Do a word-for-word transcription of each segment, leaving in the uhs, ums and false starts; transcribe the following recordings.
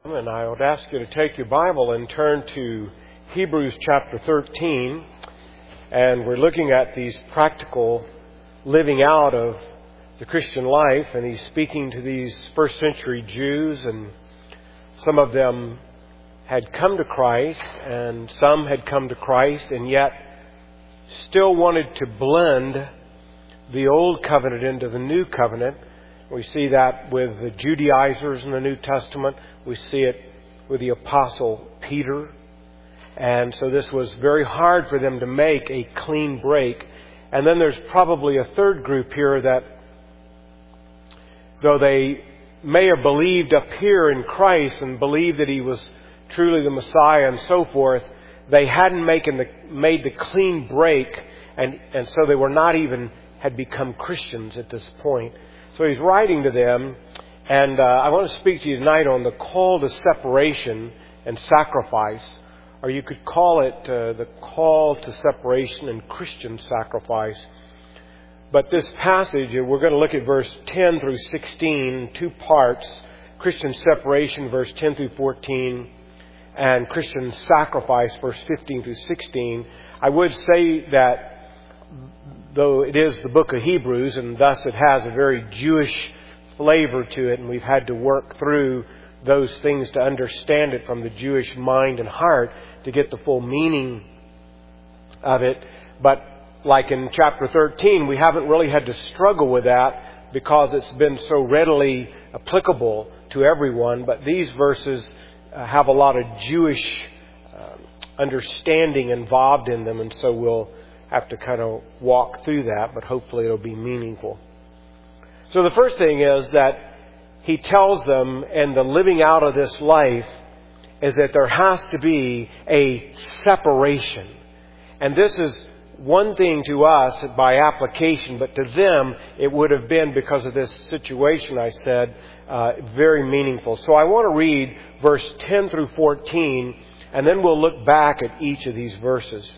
And I would ask you to take your Bible and turn to Hebrews chapter thirteen. And we're looking at these practical living out of the Christian life. And he's speaking to these first century Jews, and some of them had come to Christ and some had come to Christ and yet still wanted to blend the old covenant into the new covenant. We see that with the Judaizers in the New Testament. We see it with the Apostle Peter. And so this was very hard for them to make a clean break. And then there's probably a third group here that, though they may have believed up here in Christ and believed that He was truly the Messiah and so forth, they hadn't making the, made the clean break, and, and so they were not even, had become Christians at this point. So he's writing to them, and uh, I want to speak to you tonight on the call to separation and sacrifice, or you could call it uh, the call to separation and Christian sacrifice. But this passage, we're going to look at verse ten through sixteen, two parts: Christian separation, verse ten through fourteen, and Christian sacrifice, verse fifteen through sixteen. I would say that though it is the book of Hebrews, and thus it has a very Jewish flavor to it, and we've had to work through those things to understand it from the Jewish mind and heart to get the full meaning of it. But like in chapter thirteen, we haven't really had to struggle with that because it's been so readily applicable to everyone. But these verses uh, have a lot of Jewish uh, understanding involved in them, and so we'll have to kind of walk through that, but hopefully it'll be meaningful. So the first thing is that he tells them, and the living out of this life is that there has to be a separation. And this is one thing to us by application, but to them it would have been, because of this situation I said, uh, very meaningful. So I want to read verse ten through fourteen, and then we'll look back at each of these verses.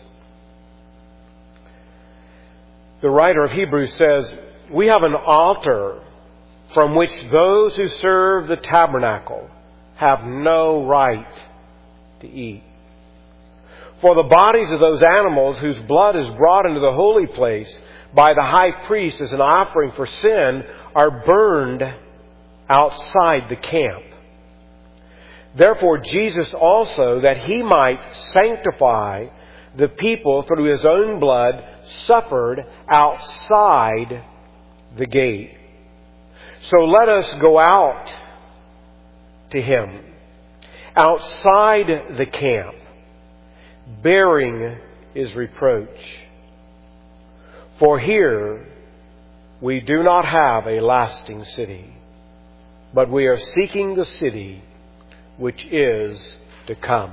The writer of Hebrews says, "We have an altar from which those who serve the tabernacle have no right to eat. For the bodies of those animals whose blood is brought into the holy place by the high priest as an offering for sin are burned outside the camp. Therefore Jesus also, that He might sanctify the people through His own blood, suffered outside the gate. So let us go out to Him, outside the camp, bearing His reproach. For here we do not have a lasting city, but we are seeking the city which is to come."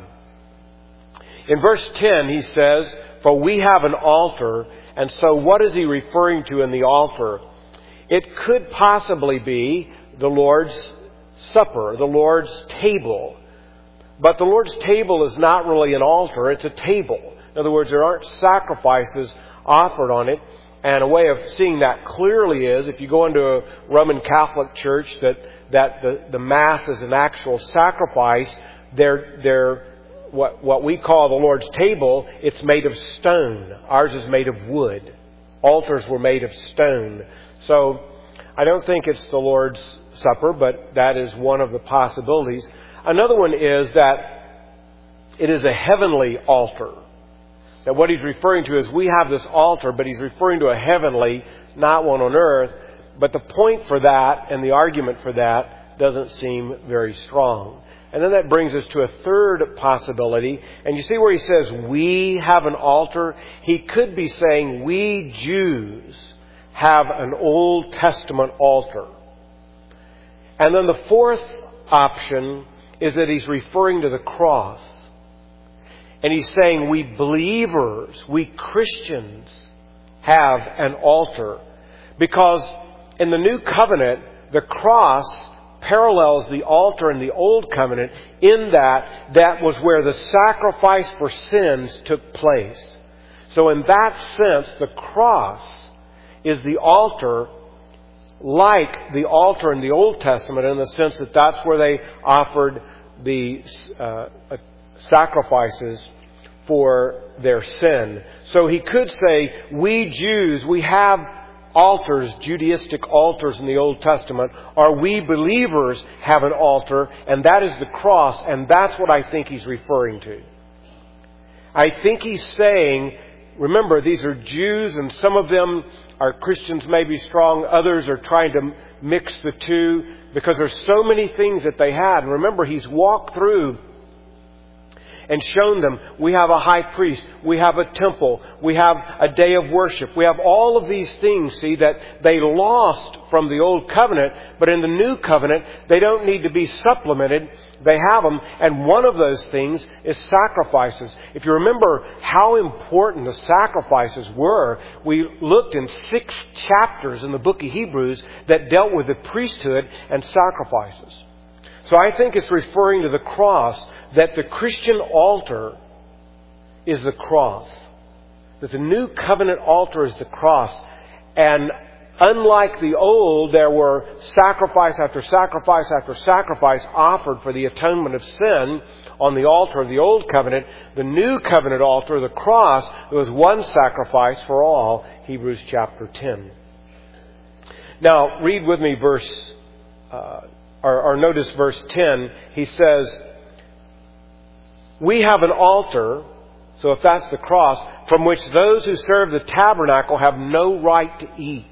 In verse ten he says, "For we have an altar." And so what is he referring to in the altar? It could possibly be the Lord's Supper, the Lord's table. But the Lord's table is not really an altar, it's a table. In other words, there aren't sacrifices offered on it. And a way of seeing that clearly is, if you go into a Roman Catholic church that, that the, the Mass is an actual sacrifice, they're, they're What, what we call the Lord's table, it's made of stone. Ours is made of wood. Altars were made of stone. So I don't think it's the Lord's Supper, but that is one of the possibilities. Another one is that it is a heavenly altar. That what he's referring to is we have this altar, but he's referring to a heavenly, not one on earth. But the point for that and the argument for that doesn't seem very strong. And then that brings us to a third possibility. And you see where he says, "we have an altar"? He could be saying, we Jews have an Old Testament altar. And then the fourth option is that he's referring to the cross. And he's saying we believers, we Christians have an altar. Because in the New Covenant, the cross parallels the altar in the Old Covenant in that that was where the sacrifice for sins took place. So in that sense, the cross is the altar like the altar in the Old Testament, in the sense that that's where they offered the uh, sacrifices for their sin. So he could say, we Jews, we have altars, Judaistic altars in the Old Testament, or we believers have an altar, and that is the cross, and that's what I think he's referring to. I think he's saying, remember, these are Jews, and some of them are Christians, maybe strong. Others are trying to mix the two because there's so many things that they had. And remember, he's walked through and shown them, we have a high priest, we have a temple, we have a day of worship. We have all of these things, see, that they lost from the old covenant, but in the new covenant, they don't need to be supplemented. They have them, and one of those things is sacrifices. If you remember how important the sacrifices were, we looked in six chapters in the book of Hebrews that dealt with the priesthood and sacrifices. So I think it's referring to the cross, that the Christian altar is the cross. That the new covenant altar is the cross. And unlike the old, there were sacrifice after sacrifice after sacrifice offered for the atonement of sin on the altar of the old covenant. The new covenant altar, the cross, there was one sacrifice for all. Hebrews chapter ten. Now, read with me verse... Uh, Or, or notice verse ten. He says, we have an altar, so if that's the cross, from which those who serve the tabernacle have no right to eat.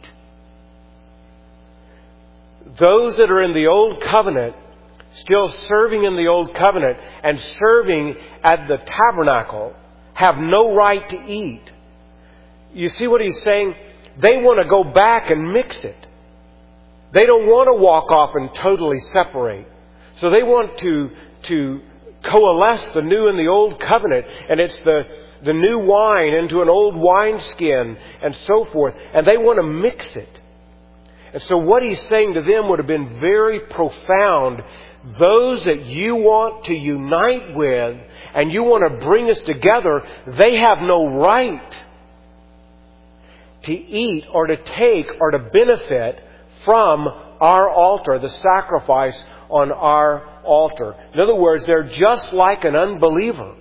Those that are in the old covenant, still serving in the old covenant and serving at the tabernacle, have no right to eat. You see what he's saying? They want to go back and mix it. They don't want to walk off and totally separate. So they want to, to coalesce the new and the old covenant. And it's the, the new wine into an old wineskin and so forth. And they want to mix it. And so what he's saying to them would have been very profound. Those that you want to unite with and you want to bring us together, they have no right to eat or to take or to benefit from our altar, the sacrifice on our altar. In other words, they're just like an unbeliever.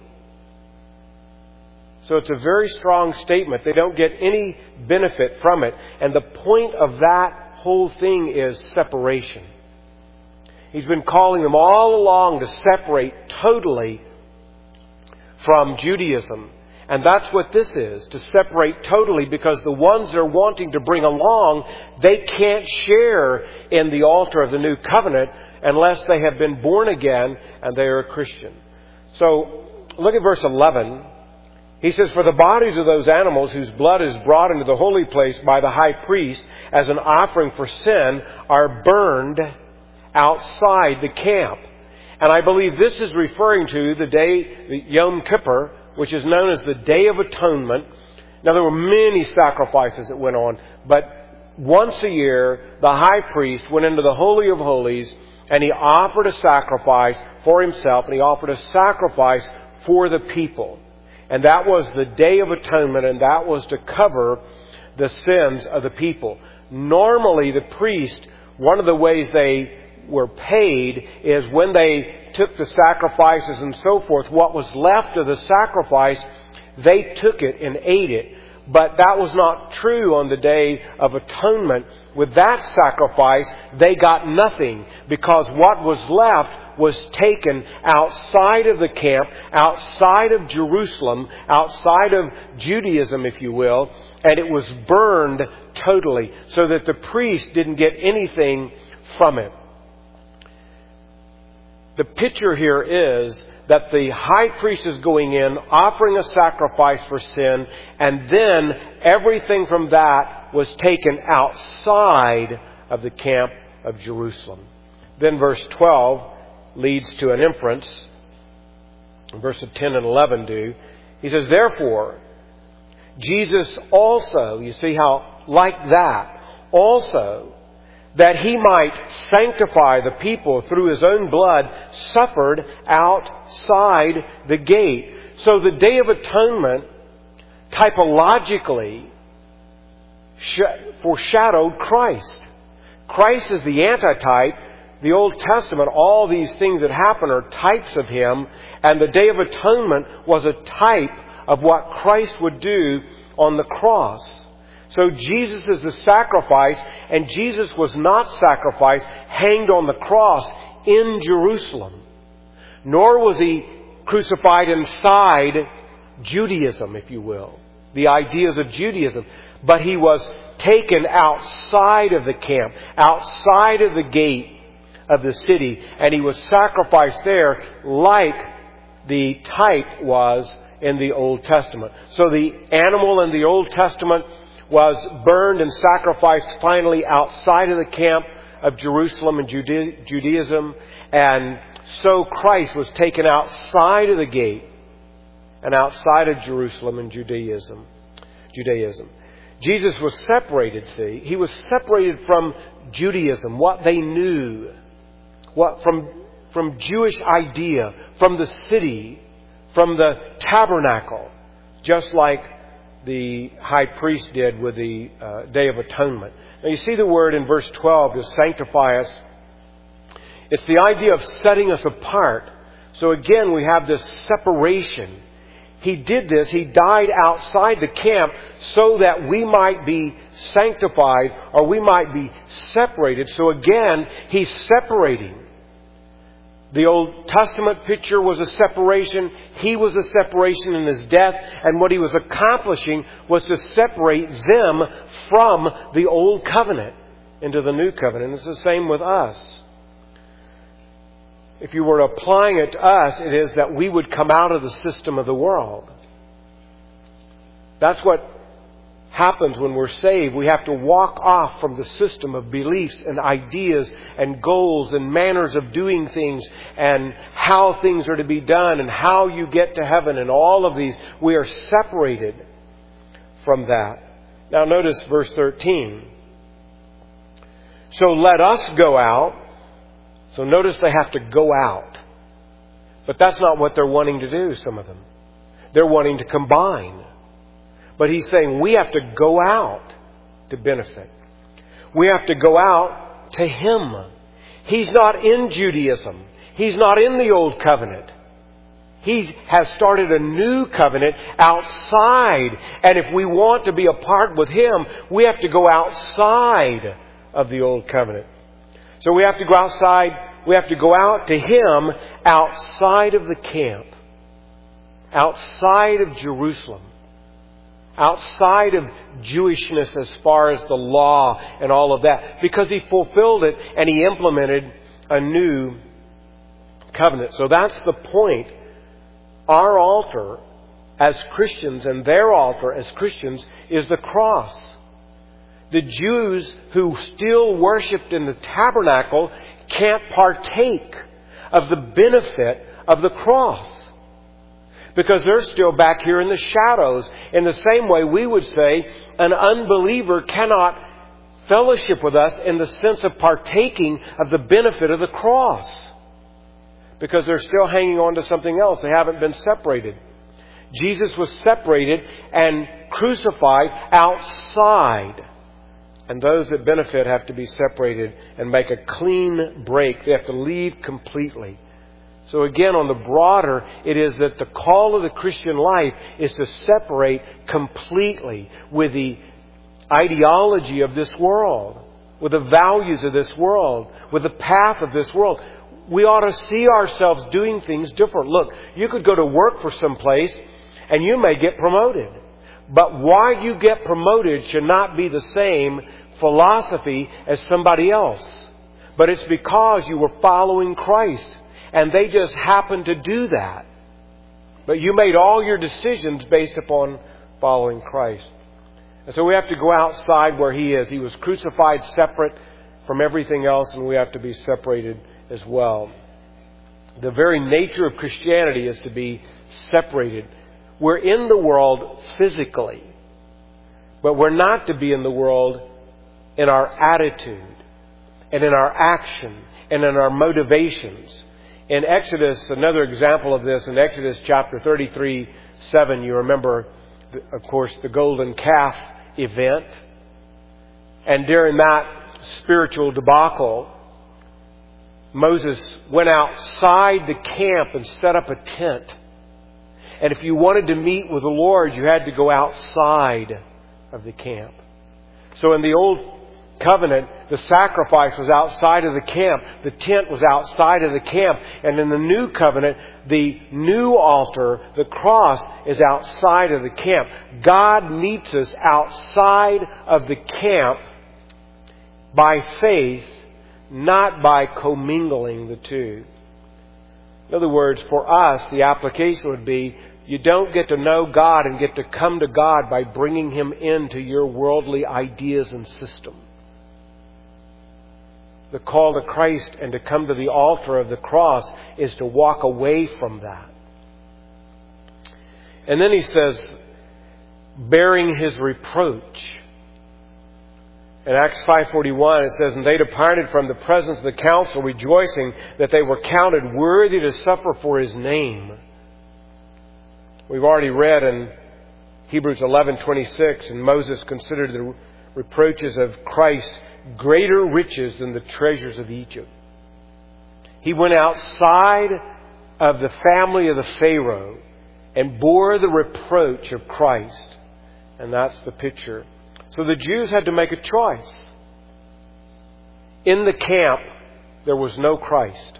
So it's a very strong statement. They don't get any benefit from it. And the point of that whole thing is separation. He's been calling them all along to separate totally from Judaism. And that's what this is, to separate totally, because the ones they're wanting to bring along, they can't share in the altar of the new covenant unless they have been born again and they are a Christian. So look at verse eleven. He says, for the bodies of those animals whose blood is brought into the holy place by the high priest as an offering for sin are burned outside the camp. And I believe this is referring to the day, the Yom Kippur, which is known as the Day of Atonement. Now, there were many sacrifices that went on, but once a year, the high priest went into the Holy of Holies and he offered a sacrifice for himself and he offered a sacrifice for the people. And that was the Day of Atonement, and that was to cover the sins of the people. Normally, the priest, one of the ways they were paid is when they took the sacrifices and so forth, what was left of the sacrifice, they took it and ate it. But that was not true on the Day of Atonement. With that sacrifice, they got nothing, because what was left was taken outside of the camp, outside of Jerusalem, outside of Judaism, if you will, and it was burned totally, so that the priest didn't get anything from it. The picture here is that the high priest is going in, offering a sacrifice for sin, and then everything from that was taken outside of the camp of Jerusalem. Then verse twelve leads to an inference. Verses ten and eleven do. He says, therefore, Jesus also, you see how like that, also, that he might sanctify the people through his own blood, suffered outside the gate. So the Day of Atonement typologically foreshadowed Christ. Christ is the antitype the Old Testament, all these things that happen are types of Him, and the Day of Atonement was a type of what Christ would do on the cross. So Jesus is the sacrifice, and Jesus was not sacrificed, hanged on the cross in Jerusalem. Nor was He crucified inside Judaism, if you will, the ideas of Judaism. But He was taken outside of the camp, outside of the gate of the city, and He was sacrificed there like the type was in the Old Testament. So the animal in the Old Testament was burned and sacrificed finally outside of the camp of Jerusalem and Judaism, and so Christ was taken outside of the gate and outside of Jerusalem and Judaism. Judaism. Jesus was separated, see. He was separated from Judaism, what they knew, what from, from Jewish idea, from the city, from the tabernacle, just like the high priest did with the uh, Day of Atonement. Now you see the word in verse twelve to sanctify us. It's the idea of setting us apart. So again, we have this separation. He did this. He died outside the camp so that we might be sanctified, or we might be separated. So again, He's separating. The Old Testament picture was a separation. He was a separation in His death. And what He was accomplishing was to separate them from the Old Covenant into the New Covenant. It's the same with us. If you were applying it to us, it is that we would come out of the system of the world. That's what happens when we're saved. We have to walk off from the system of beliefs and ideas and goals and manners of doing things and how things are to be done and how you get to heaven and all of these. We are separated from that. Now notice verse thirteen. So let us go out. So notice they have to go out. But that's not what they're wanting to do, some of them. They're wanting to combine. But He's saying we have to go out to benefit. We have to go out to Him. He's not in Judaism. He's not in the Old Covenant. He has started a new covenant outside. And if we want to be a part with Him, we have to go outside of the Old Covenant. So we have to go outside. We have to go out to Him outside of the camp. Outside of Jerusalem. Outside of Jewishness as far as the law and all of that. Because He fulfilled it and He implemented a new covenant. So that's the point. Our altar as Christians and their altar as Christians is the cross. The Jews who still worshipped in the tabernacle can't partake of the benefit of the cross. Because they're still back here in the shadows. In the same way we would say an unbeliever cannot fellowship with us in the sense of partaking of the benefit of the cross. Because they're still hanging on to something else. They haven't been separated. Jesus was separated and crucified outside. And those that benefit have to be separated and make a clean break. They have to leave completely. So again, on the broader, it is that the call of the Christian life is to separate completely with the ideology of this world, with the values of this world, with the path of this world. We ought to see ourselves doing things different. Look, you could go to work for some place and you may get promoted. But why you get promoted should not be the same philosophy as somebody else. But it's because you were following Christ. And they just happened to do that. But you made all your decisions based upon following Christ. And so we have to go outside where He is. He was crucified separate from everything else, and we have to be separated as well. The very nature of Christianity is to be separated. We're in the world physically, but we're not to be in the world in our attitude and in our action and in our motivations. In Exodus, another example of this, in Exodus chapter thirty-three, seven, you remember, of course, the golden calf event. And during that spiritual debacle, Moses went outside the camp and set up a tent. And if you wanted to meet with the Lord, you had to go outside of the camp. So in the Old Covenant, the sacrifice was outside of the camp. The tent was outside of the camp. And in the New Covenant, the new altar, the cross, is outside of the camp. God meets us outside of the camp by faith, not by commingling the two. In other words, for us, the application would be, you don't get to know God and get to come to God by bringing Him into your worldly ideas and system. The call to Christ and to come to the altar of the cross is to walk away from that. And then he says, bearing His reproach. In Acts five forty-one, it says, and they departed from the presence of the council, rejoicing that they were counted worthy to suffer for His name. We've already read in Hebrews eleven twenty-six, and Moses considered the reproaches of Christ greater riches than the treasures of Egypt. He went outside of the family of the Pharaoh and bore the reproach of Christ. And that's the picture. So the Jews had to make a choice. In the camp, there was no Christ.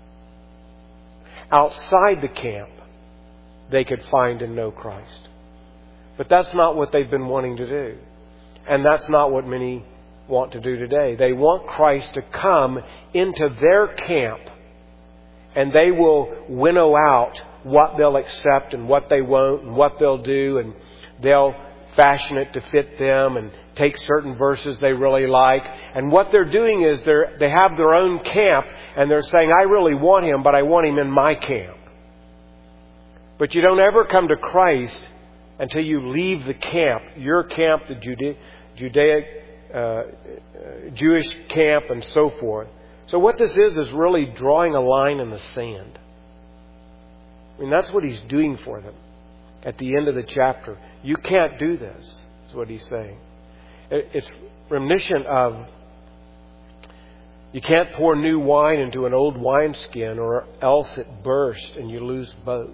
Outside the camp, they could find and know Christ. But that's not what they've been wanting to do. And that's not what many want to do today. They want Christ to come into their camp, and they will winnow out what they'll accept and what they won't and what they'll do, and they'll fashion it to fit them and take certain verses they really like. And what they're doing is they're, they have their own camp, and they're saying, I really want Him, but I want Him in my camp. But you don't ever come to Christ until you leave the camp, your camp, the Jude- Judaic, uh, Jewish camp, and so forth. So what this is, is really drawing a line in the sand. I mean, that's what He's doing for them at the end of the chapter. You can't do this, is what He's saying. It's reminiscent of, you can't pour new wine into an old wineskin, or else it bursts and you lose both.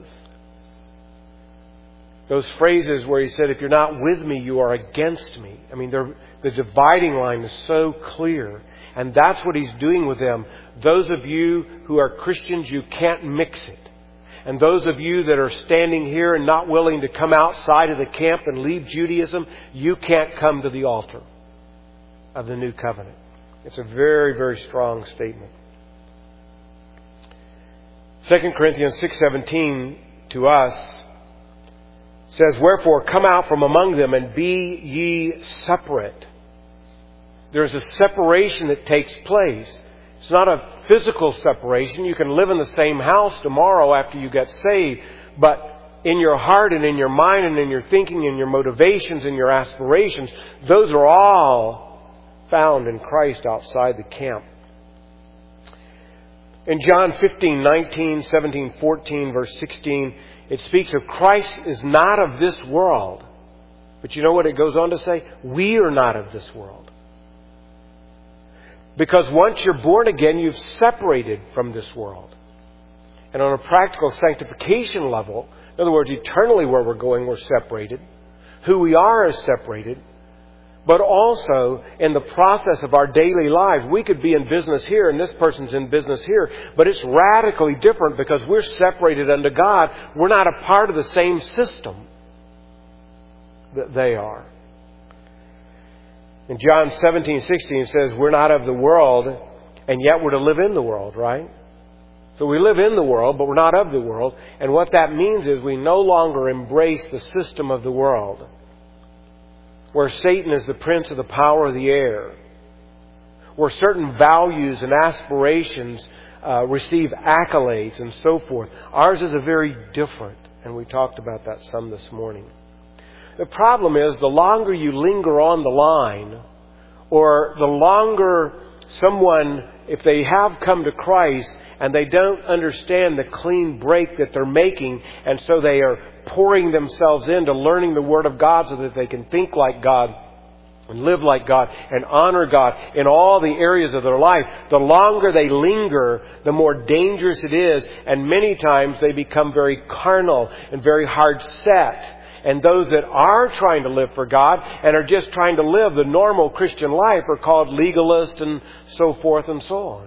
Those phrases where He said, if you're not with me, you are against me. I mean, the dividing line is so clear. And that's what He's doing with them. Those of you who are Christians, you can't mix it. And those of you that are standing here and not willing to come outside of the camp and leave Judaism, you can't come to the altar of the new covenant. It's a very, very strong statement. Second Corinthians six seventeen to us says, wherefore come out from among them and be ye separate. There's a separation that takes place. It's not a physical separation. You can live in the same house tomorrow after you get saved, but in your heart and in your mind and in your thinking and your motivations and your aspirations, those are all found in Christ outside the camp. In John fifteen, nineteen, seventeen, fourteen, verse sixteen, it speaks of Christ is not of this world. But you know what it goes on to say? We are not of this world. Because once you're born again, you've separated from this world. And on a practical sanctification level, in other words, eternally where we're going, we're separated. Who we are is separated. But also, in the process of our daily lives, we could be in business here and this person's in business here. But it's radically different because we're separated unto God. We're not a part of the same system that they are. In John seventeen, sixteen, it says, we're not of the world, and yet we're to live in the world, right? So we live in the world, but we're not of the world. And what that means is we no longer embrace the system of the world, where Satan is the prince of the power of the air, where certain values and aspirations uh, receive accolades and so forth. Ours is a very different, and we talked about that some this morning. The problem is, the longer you linger on the line, or the longer someone, if they have come to Christ and they don't understand the clean break that they're making, and so they are pouring themselves into learning the Word of God so that they can think like God and live like God and honor God in all the areas of their life, the longer they linger, the more dangerous it is. And many times they become very carnal and very hard set. And those that are trying to live for God and are just trying to live the normal Christian life are called legalists and so forth and so on.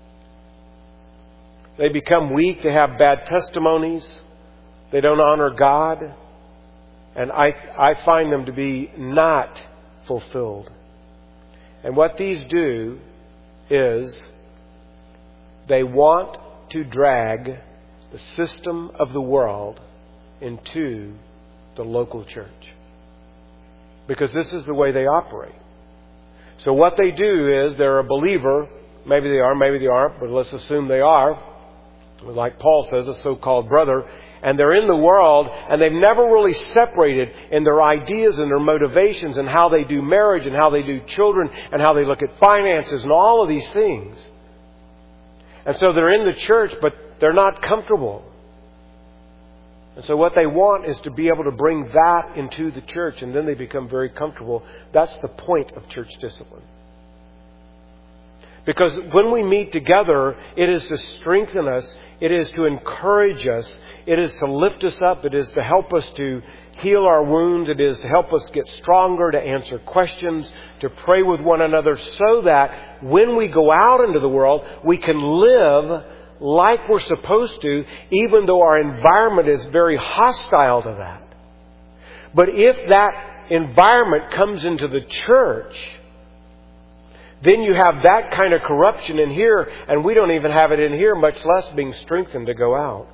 They become weak. They have bad testimonies. They don't honor God. And I, I find them to be not fulfilled. And what these do is they want to drag the system of the world into the local church. Because this is the way they operate. So what they do is they're a believer. Maybe they are, maybe they aren't, but let's assume they are. Like Paul says, a so-called brother. And they're in the world, and they've never really separated in their ideas and their motivations and how they do marriage and how they do children and how they look at finances and all of these things. And so they're in the church, but they're not comfortable. And so what they want is to be able to bring that into the church, and then they become very comfortable. That's the point of church discipline. Because when we meet together, it is to strengthen us. It is to encourage us. It is to lift us up. It is to help us to heal our wounds. It is to help us get stronger, to answer questions, to pray with one another so that when we go out into the world, we can live like we're supposed to, even though our environment is very hostile to that. But if that environment comes into the church, then you have that kind of corruption in here, and we don't even have it in here, much less being strengthened to go out.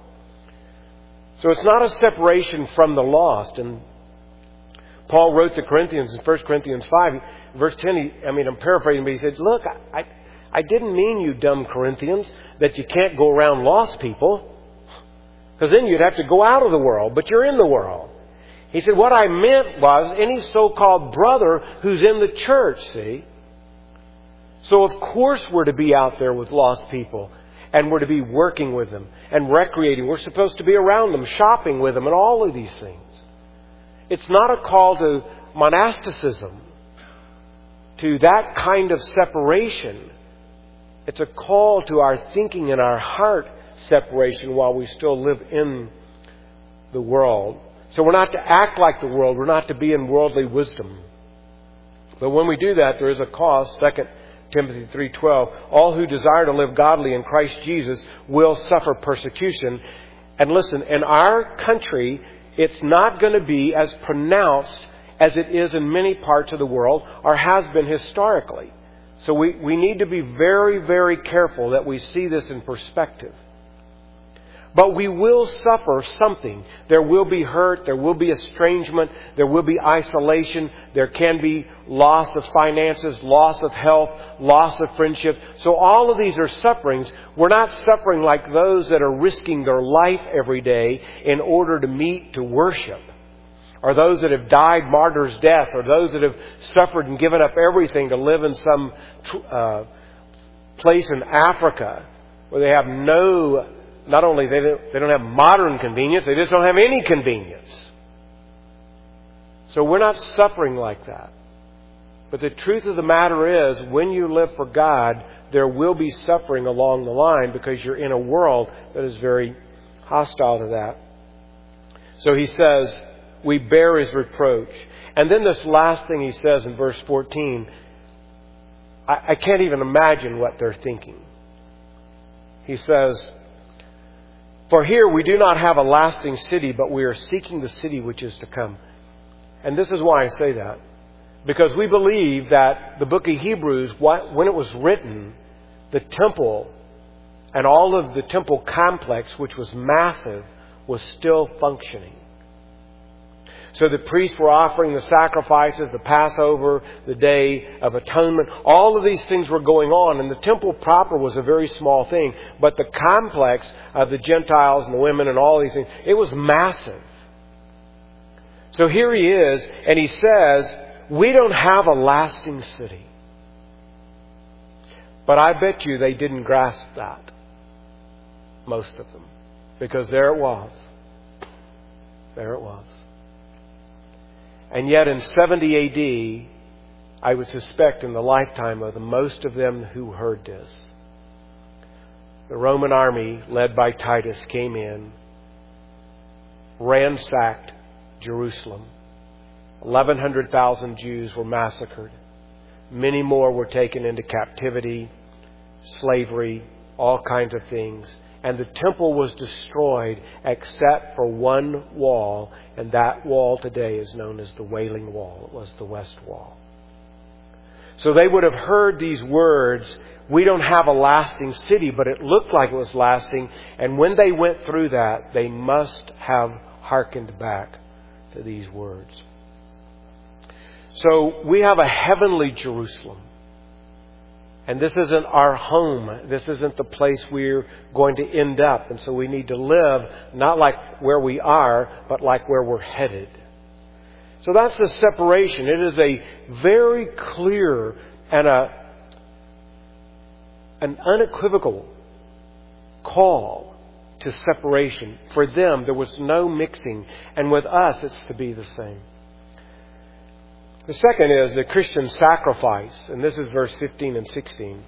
So it's not a separation from the lost. And Paul wrote to Corinthians in First Corinthians five, verse ten, he, I mean, I'm paraphrasing, but he said, look, I, I, I didn't mean, you dumb Corinthians, that you can't go around lost people, because then you'd have to go out of the world, but you're in the world. He said, what I meant was any so-called brother who's in the church, see? So of course we're to be out there with lost people, and we're to be working with them and recreating. We're supposed to be around them, shopping with them, and all of these things. It's not a call to monasticism, to that kind of separation. It's a call to our thinking and our heart separation while we still live in the world. So we're not to act like the world. We're not to be in worldly wisdom. But when we do that, there is a cost. Second Timothy three twelve, all who desire to live godly in Christ Jesus will suffer persecution. And listen, in our country, it's not going to be as pronounced as it is in many parts of the world, or has been historically. So we, we need to be very, very careful that we see this in perspective. But we will suffer something. There will be hurt. There will be estrangement. There will be isolation. There can be loss of finances, loss of health, loss of friendship. So all of these are sufferings. We're not suffering like those that are risking their life every day in order to meet, to worship. Or those that have died martyr's death. Or those that have suffered and given up everything to live in some uh, place in Africa where they have no... Not only they don't, they don't have modern convenience, they just don't have any convenience. So we're not suffering like that. But the truth of the matter is, when you live for God, there will be suffering along the line because you're in a world that is very hostile to that. So he says, we bear his reproach. And then this last thing he says in verse fourteen, I, I can't even imagine what they're thinking. He says, for here we do not have a lasting city, but we are seeking the city which is to come. And this is why I say that. Because we believe that the book of Hebrews, when it was written, the temple and all of the temple complex, which was massive, was still functioning. So the priests were offering the sacrifices, the Passover, the Day of Atonement. All of these things were going on. And the temple proper was a very small thing. But the complex of the Gentiles and the women and all these things, it was massive. So here he is, and he says, we don't have a lasting city. But I bet you they didn't grasp that. Most of them. Because there it was. There it was. And yet in seventy A D, I would suspect, in the lifetime of the most of them who heard this. The Roman army, led by Titus, came in, ransacked Jerusalem. eleven hundred thousand Jews were massacred. Many more were taken into captivity, slavery, all kinds of things. And the temple was destroyed except for one wall, and that wall today is known as the Wailing Wall. It was the West Wall. So they would have heard these words, we don't have a lasting city, but it looked like it was lasting. And when they went through that, they must have hearkened back to these words. So we have a heavenly Jerusalem. And this isn't our home. This isn't the place we're going to end up. And so we need to live not like where we are, but like where we're headed. So that's the separation. It is a very clear and a, an unequivocal call to separation. For them, there was no mixing. And with us, it's to be the same. The second is the Christian sacrifice. And this is verse fifteen and sixteen.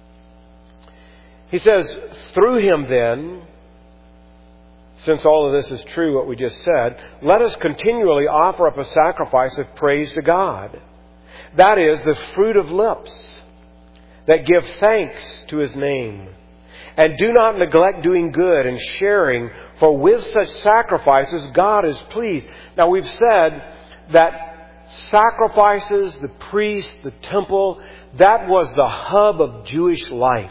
He says, through him then, since all of this is true, what we just said, let us continually offer up a sacrifice of praise to God. That is the fruit of lips that give thanks to His name. And do not neglect doing good and sharing, for with such sacrifices God is pleased. Now we've said that sacrifices, the priest, the temple, that was the hub of Jewish life.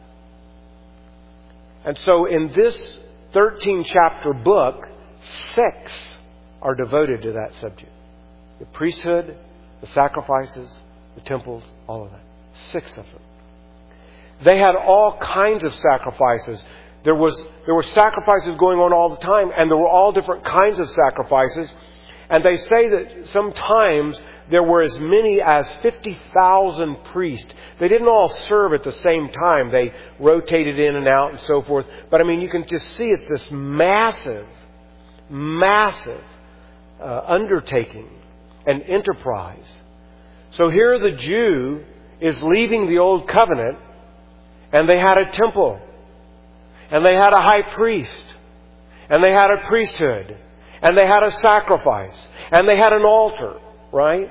And so in this thirteen chapter book, six are devoted to that subject. The priesthood, the sacrifices, the temples, all of that. Six of them. They had all kinds of sacrifices. There was there were sacrifices going on all the time, and there were all different kinds of sacrifices. And they say that sometimes there were as many as fifty thousand priests. They didn't all serve at the same time. They rotated in and out and so forth. But I mean, you can just see it's this massive, massive uh, undertaking and enterprise. So here the Jew is leaving the old covenant, and they had a temple, and they had a high priest, and they had a priesthood, and they had a sacrifice, and they had an altar, right?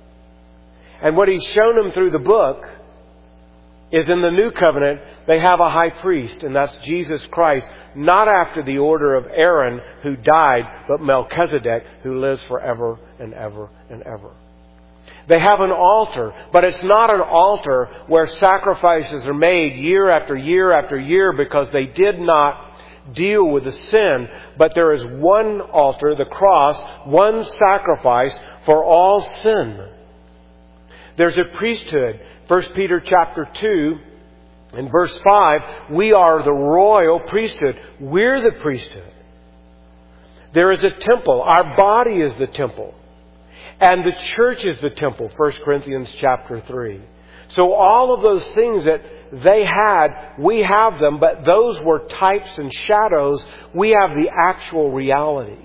And what He's shown them through the book is in the new covenant, they have a high priest, and that's Jesus Christ, not after the order of Aaron who died, but Melchizedek who lives forever and ever and ever. They have an altar, but it's not an altar where sacrifices are made year after year after year because they did not deal with the sin, but there is one altar, the cross, one sacrifice for all sin. There's a priesthood. First Peter chapter two and verse five, we are the royal priesthood. We're the priesthood. There is a temple. Our body is the temple. And the church is the temple. First Corinthians chapter three. So all of those things that they had, we have them, but those were types and shadows. We have the actual reality.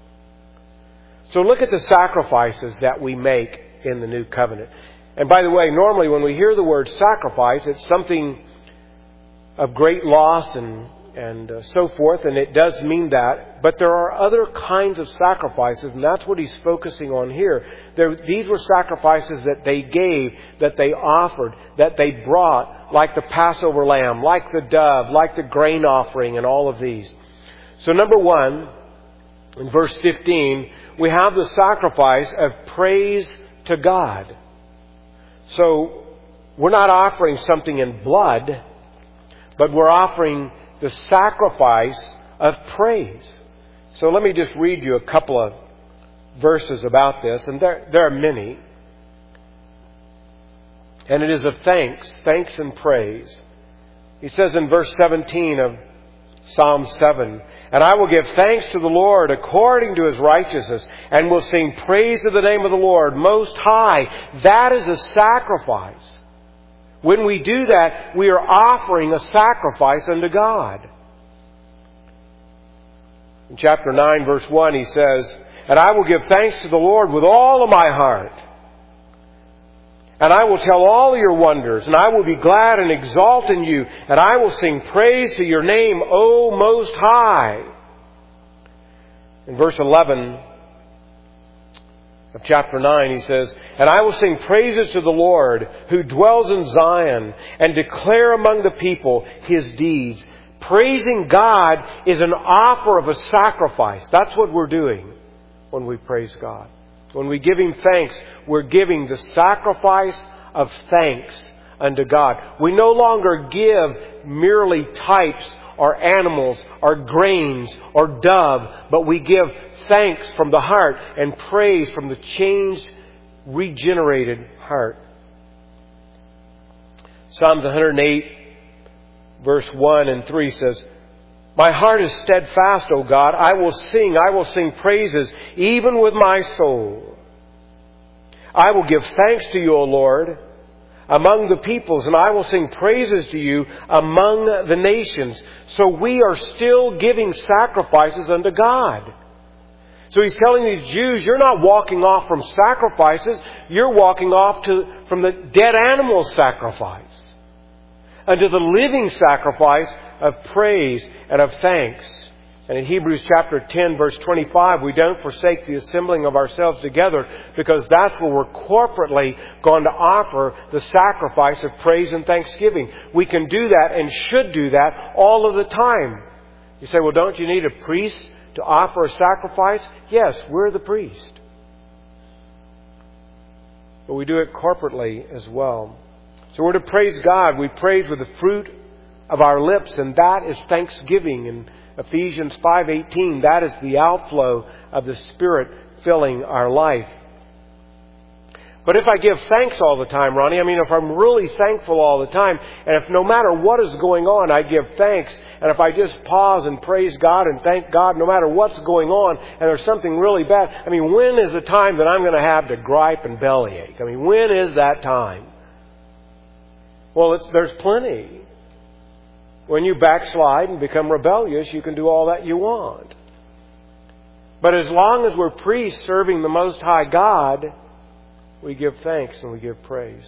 So look at the sacrifices that we make in the new covenant. And by the way, normally when we hear the word sacrifice, it's something of great loss and and uh, so forth, and it does mean that. But there are other kinds of sacrifices, and that's what he's focusing on here. There, these were sacrifices that they gave, that they offered, that they brought, like the Passover lamb, like the dove, like the grain offering, and all of these. So number one, in verse fifteen, we have the sacrifice of praise to God. So we're not offering something in blood, but we're offering the sacrifice of praise. So let me just read you a couple of verses about this, and there, there are many. And it is of thanks, thanks and praise. He says in verse seventeen of Psalm seven, and I will give thanks to the Lord according to His righteousness, and will sing praise to the name of the Lord Most High. That is a sacrifice. When we do that, we are offering a sacrifice unto God. In chapter nine, verse one, he says, and I will give thanks to the Lord with all of my heart, And I will tell all your wonders, and I will be glad and exalt in you, and I will sing praise to your name, O Most High. In verse eleven of chapter nine, he says, And I will sing praises to the Lord, who dwells in Zion, and declare among the people His deeds. Praising God is an offer of a sacrifice. That's what we're doing when we praise God. When we give Him thanks, we're giving the sacrifice of thanks unto God. We no longer give merely types or animals or grains or dove, but we give thanks from the heart and praise from the changed, regenerated heart. Psalms one hundred eight, verse one and three says, My heart is steadfast, O God. I will sing, I will sing praises, even with my soul. I will give thanks to you, O Lord, among the peoples, and I will sing praises to you among the nations. So we are still giving sacrifices unto God. So He's telling these Jews, you're not walking off from sacrifices, you're walking off to, from the dead animal sacrifice unto the living sacrifice of praise and of thanks. And in Hebrews chapter ten, verse twenty-five, we don't forsake the assembling of ourselves together, because that's where we're corporately going to offer the sacrifice of praise and thanksgiving. We can do that and should do that all of the time. You say, well, don't you need a priest to offer a sacrifice? Yes, we're the priest. But we do it corporately as well. So we're to praise God. We praise with the fruit of our lips, and that is thanksgiving. In Ephesians five eighteen, that is the outflow of the Spirit filling our life. But if I give thanks all the time, Ronnie, I mean, if I'm really thankful all the time, and if no matter what is going on, I give thanks, and if I just pause and praise God and thank God no matter what's going on, and there's something really bad, I mean, when is the time that I'm going to have to gripe and bellyache? I mean, when is that time? Well, it's, there's plenty. When you backslide and become rebellious, you can do all that you want. But as long as we're priests serving the Most High God, we give thanks and we give praise.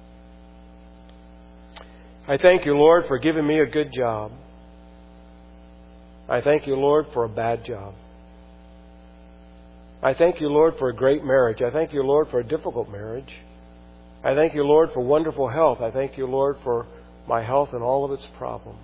I thank you, Lord, for giving me a good job. I thank you, Lord, for a bad job. I thank you, Lord, for a great marriage. I thank you, Lord, for a difficult marriage. I thank you, Lord, for wonderful health. I thank you, Lord, for my health and all of its problems.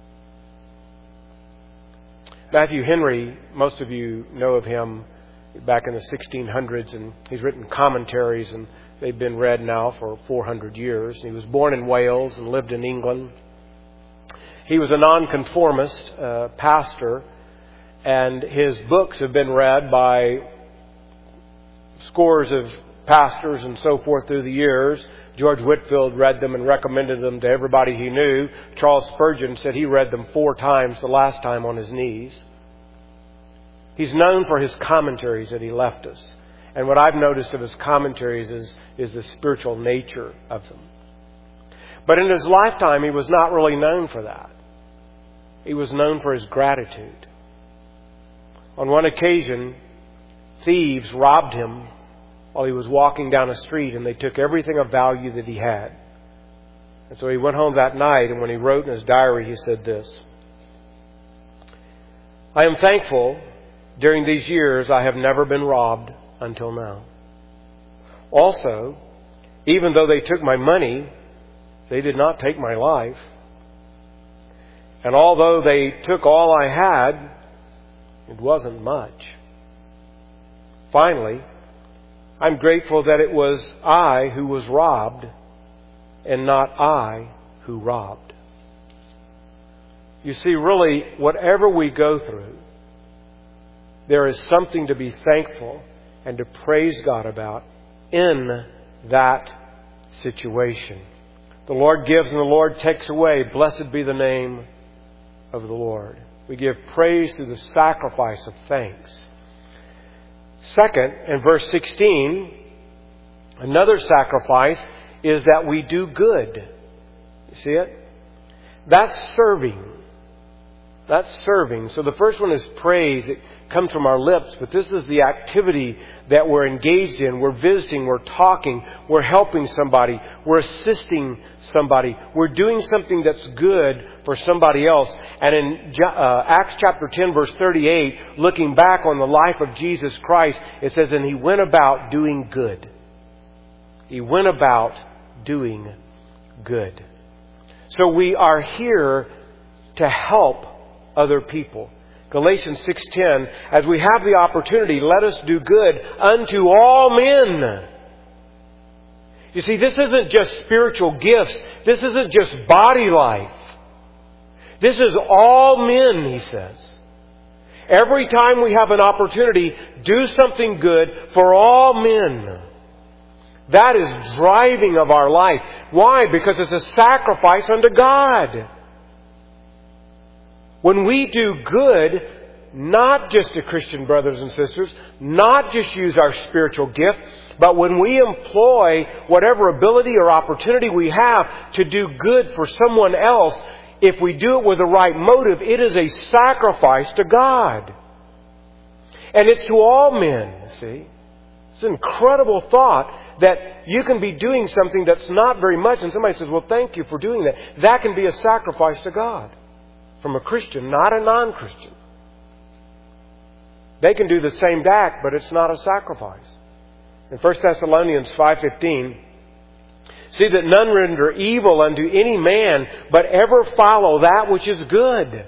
Matthew Henry, most of you know of him back in the sixteen hundreds, and he's written commentaries, and they've been read now for four hundred years. He was born in Wales and lived in England. He was a nonconformist uh, pastor, and his books have been read by scores of pastors and so forth through the years. George Whitefield read them and recommended them to everybody he knew. Charles Spurgeon said he read them four times, the last time on his knees. He's known for his commentaries that he left us. And what I've noticed of his commentaries is, is the spiritual nature of them. But in his lifetime, he was not really known for that. He was known for his gratitude. On one occasion, thieves robbed him while he was walking down a street, and they took everything of value that he had. And so he went home that night, and when he wrote in his diary, he said this: I am thankful during these years I have never been robbed until now. Also, even though they took my money, they did not take my life. And although they took all I had, it wasn't much. Finally, I'm grateful that it was I who was robbed and not I who robbed. You see, really, whatever we go through, there is something to be thankful and to praise God about in that situation. The Lord gives and the Lord takes away. Blessed be the name of the Lord. We give praise through the sacrifice of thanks. Second, in verse sixteen, another sacrifice is that we do good. You see it? That's serving. That's serving. So the first one is praise. It comes from our lips, but this is the activity that we're engaged in. We're visiting, we're talking, we're helping somebody, we're assisting somebody, we're doing something that's good for somebody else. And in uh, Acts chapter ten, verse thirty-eight, looking back on the life of Jesus Christ, it says, and He went about doing good. He went about doing good. So we are here to help other people. Galatians six ten, as we have the opportunity, let us do good unto all men. You see, this isn't just spiritual gifts. This isn't just body life. This is all men, he says. Every time we have an opportunity, do something good for all men. That is driving of our life. Why? Because it's a sacrifice unto God. When we do good, not just to Christian brothers and sisters, not just use our spiritual gift, but when we employ whatever ability or opportunity we have to do good for someone else, if we do it with the right motive, it is a sacrifice to God. And it's to all men, see. It's an incredible thought that you can be doing something that's not very much, and somebody says, well, thank you for doing that. That can be a sacrifice to God. From a Christian, not a non-Christian. They can do the same act, but it's not a sacrifice. In First Thessalonians five fifteen, see that none render evil unto any man, but ever follow that which is good.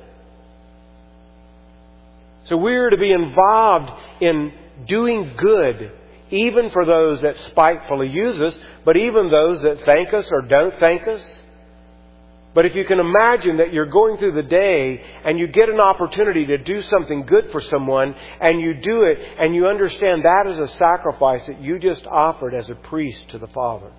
So we are to be involved in doing good, even for those that spitefully use us, but even those that thank us or don't thank us. But if you can imagine that you're going through the day and you get an opportunity to do something good for someone and you do it and you understand that is a sacrifice that you just offered as a priest to the Father.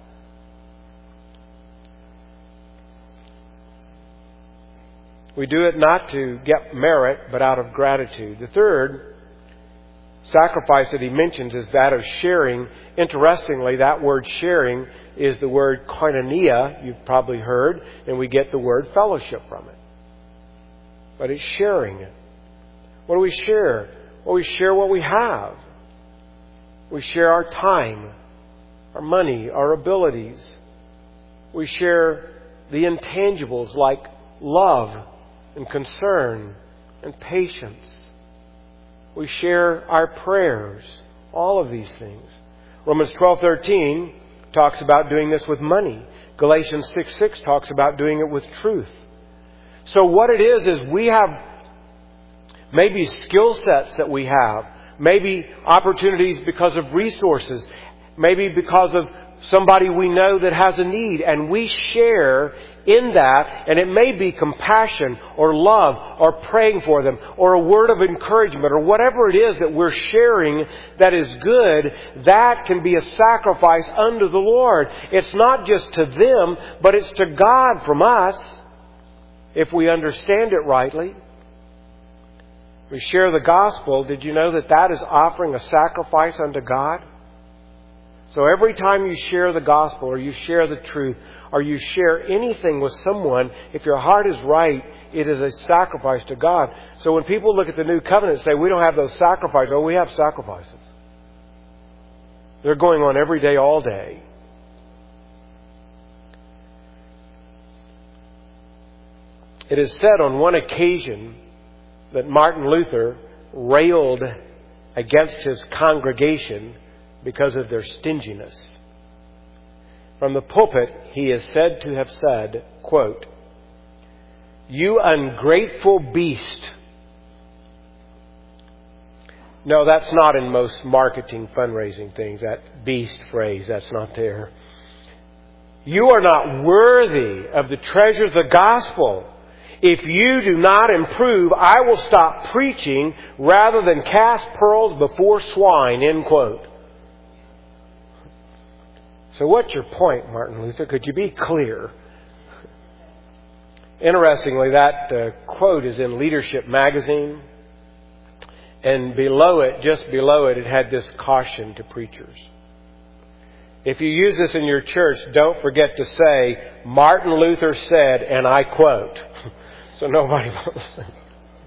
We do it not to get merit, but out of gratitude. The third sacrifice that he mentions is that of sharing. Interestingly, that word sharing is the word koinonia, you've probably heard, and we get the word fellowship from it. But it's sharing it. What do we share? Well, we share what we have. We share our time, our money, our abilities. We share the intangibles like love and concern and patience. We share our prayers, all of these things. Romans twelve thirteen talks about doing this with money. Galatians six six talks about doing it with truth. So what it is, is we have maybe skill sets that we have, maybe opportunities because of resources, maybe because of somebody we know that has a need, and we share in that, and it may be compassion or love or praying for them or a word of encouragement or whatever it is that we're sharing that is good. That can be a sacrifice unto the Lord. It's not just to them, but it's to God from us if we understand it rightly. We share the gospel. Did you know that that is offering a sacrifice unto God? So every time you share the gospel or you share the truth or you share anything with someone, if your heart is right, it is a sacrifice to God. So when people look at the new covenant and say, we don't have those sacrifices, oh, we have sacrifices. They're going on every day, all day. It is said on one occasion that Martin Luther railed against his congregation because of their stinginess. From the pulpit, he is said to have said, quote, "You ungrateful beast." No, that's not in most marketing, fundraising things, that beast phrase, that's not there. "You are not worthy of the treasure of the gospel. If you do not improve, I will stop preaching rather than cast pearls before swine," end quote. So what's your point, Martin Luther? Could you be clear? Interestingly, that uh, quote is in Leadership magazine. And below it, just below it, it had this caution to preachers. If you use this in your church, don't forget to say, Martin Luther said, and I quote. So nobody will listen.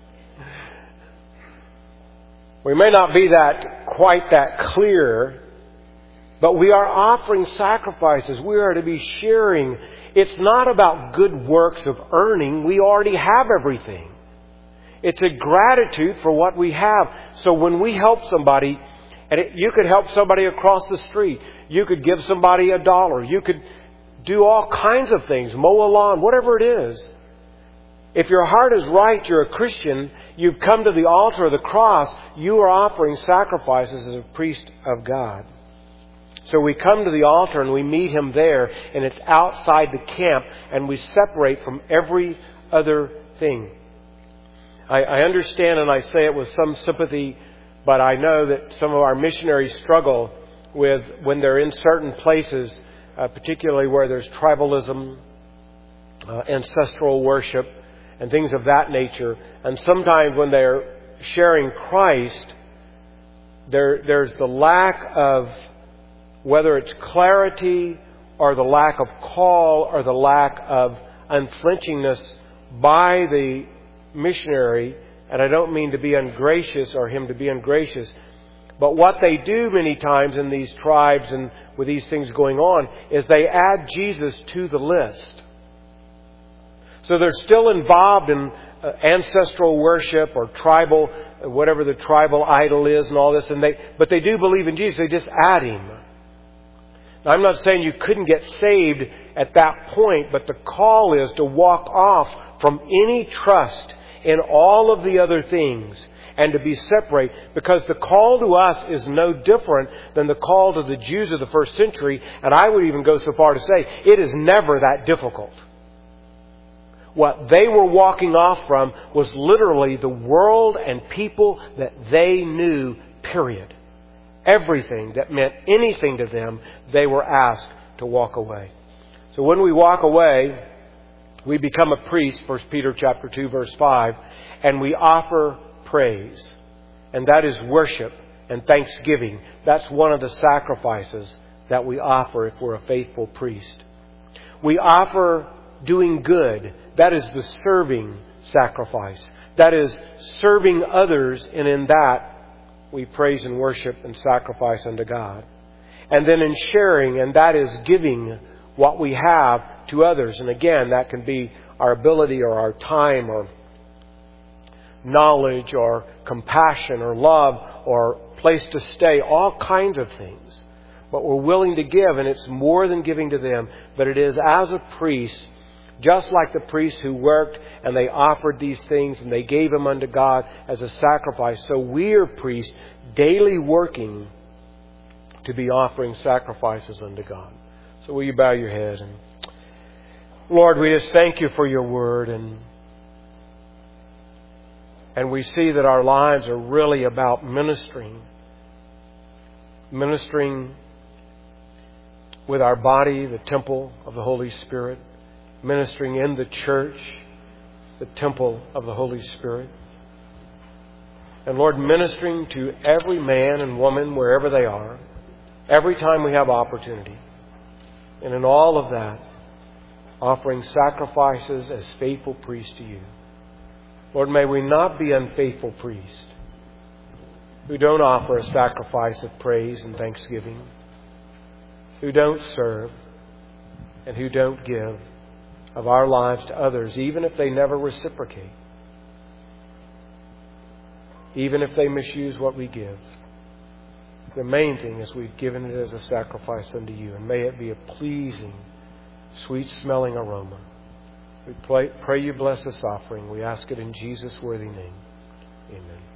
We may not be that quite that clear, but we are offering sacrifices. We are to be sharing. It's not about good works of earning. We already have everything. It's a gratitude for what we have. So when we help somebody, and it, you could help somebody across the street. You could give somebody a dollar. You could do all kinds of things, mow a lawn, whatever it is. If your heart is right, you're a Christian, you've come to the altar of the cross, you are offering sacrifices as a priest of God. So we come to the altar and we meet Him there, and it's outside the camp, and we separate from every other thing. I, I understand, and I say it with some sympathy, but I know that some of our missionaries struggle with when they're in certain places, uh, particularly where there's tribalism, uh, ancestral worship, and things of that nature. And sometimes when they're sharing Christ, there there's the lack of, whether it's clarity or the lack of call or the lack of unflinchingness by the missionary. And I don't mean to be ungracious or him to be ungracious, but what they do many times in these tribes and with these things going on is they add Jesus to the list. So they're still involved in uh, ancestral worship or tribal, whatever the tribal idol is and all this, and they but they do believe in Jesus. They just add Him. Now, I'm not saying you couldn't get saved at that point, but the call is to walk off from any trust in all of the other things and to be separate, because the call to us is no different than the call to the Jews of the first century, and I would even go so far to say it is never that difficult. What they were walking off from was literally the world and people that they knew, period. Everything that meant anything to them, they were asked to walk away. So when we walk away, we become a priest, First Peter chapter two, verse five, and we offer praise. And that is worship and thanksgiving. That's one of the sacrifices that we offer if we're a faithful priest. We offer doing good. That is the serving sacrifice. That is serving others, and in that we praise and worship and sacrifice unto God. And then in sharing, and that is giving what we have to others. And again, that can be our ability or our time or knowledge or compassion or love or place to stay, all kinds of things. But we're willing to give, and it's more than giving to them, but it is as a priest. Just like the priests who worked and they offered these things and they gave them unto God as a sacrifice, so we are priests daily working to be offering sacrifices unto God. So will you bow your head? And Lord, we just thank You for Your word, and and we see that our lives are really about ministering. Ministering with our body, the temple of the Holy Spirit. Ministering in the church, the temple of the Holy Spirit. And Lord, ministering to every man and woman wherever they are, every time we have opportunity. And in all of that, offering sacrifices as faithful priests to You. Lord, may we not be unfaithful priests who don't offer a sacrifice of praise and thanksgiving, who don't serve, and who don't give of our lives to others, even if they never reciprocate, even if they misuse what we give. The main thing is we've given it as a sacrifice unto You, and may it be a pleasing, sweet-smelling aroma. We pray, pray You bless this offering. We ask it in Jesus' worthy name. Amen.